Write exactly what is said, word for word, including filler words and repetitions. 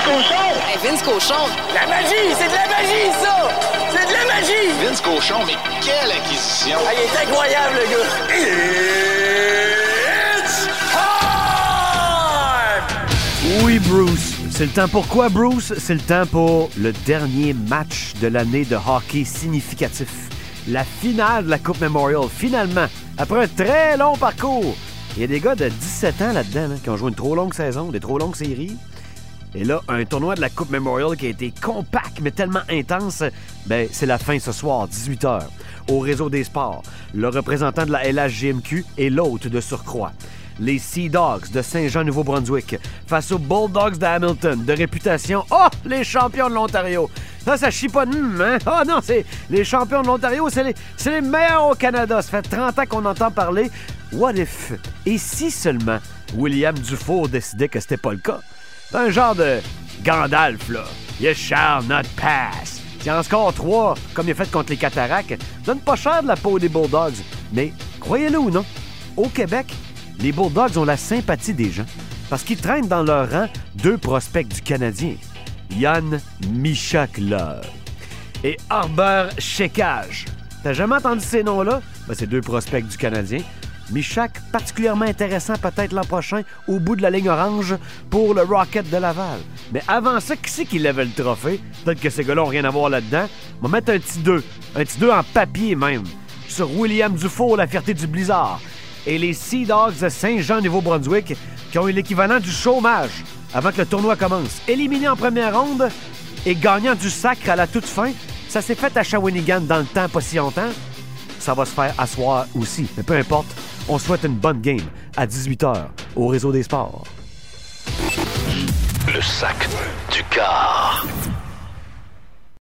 Cochon! Hey, Vince Cochon! La magie! C'est de la magie, ça! C'est de la magie! Vince Cochon, mais quelle acquisition! Ah, il est incroyable, le gars! It's time! Oui, Bruce. C'est le temps pour quoi, Bruce? C'est le temps pour le dernier match de l'année de hockey significatif. La finale de la Coupe Memorial. Finalement, après un très long parcours. Il y a des gars de dix-sept ans là-dedans hein, qui ont joué une trop longue saison, des trop longues séries. Et là, un tournoi de la Coupe Memorial qui a été compact, mais tellement intense, ben c'est la fin ce soir, dix-huit heures, au Réseau des sports. Le représentant de la L H G M Q et l'hôte de surcroît. Les Sea Dogs de Saint-Jean-Nouveau-Brunswick face aux Bulldogs de Hamilton, de réputation, oh, les champions de l'Ontario. Ça, ça chie pas de hum, hein? Oh non, c'est les champions de l'Ontario, c'est les, c'est les meilleurs au Canada. Ça fait trente ans qu'on entend parler. What if? Et si seulement William Dufour décidait que c'était pas le cas? C'est un genre de Gandalf, là. You shall not pass. S'il en score trois, comme il a fait contre les Cataractes, donne pas cher de la peau des Bulldogs. Mais, croyez-le ou non, au Québec, les Bulldogs ont la sympathie des gens parce qu'ils traînent dans leur rang deux prospects du Canadien, Yann Michak-Love et Arbor Shekaj. T'as jamais entendu ces noms-là? Ben, c'est deux prospects du Canadien. Michak, particulièrement intéressant peut-être l'an prochain au bout de la ligne orange pour le Rocket de Laval. Mais avant ça, qui c'est qui lève le trophée? Peut-être que ces gars-là n'ont rien à voir là-dedans. On va mettre un petit deux, un petit deux en papier même, sur William Dufour, la fierté du Blizzard. Et les Sea Dogs de Saint-Jean-Nouveau-Brunswick qui ont eu l'équivalent du chômage avant que le tournoi commence. Éliminés en première ronde et gagnant du sacre à la toute fin, ça s'est fait à Shawinigan dans le temps pas si longtemps. Ça va se faire asseoir aussi. Mais peu importe, on souhaite une bonne game à dix-huit heures au Réseau des sports. Le sac du car.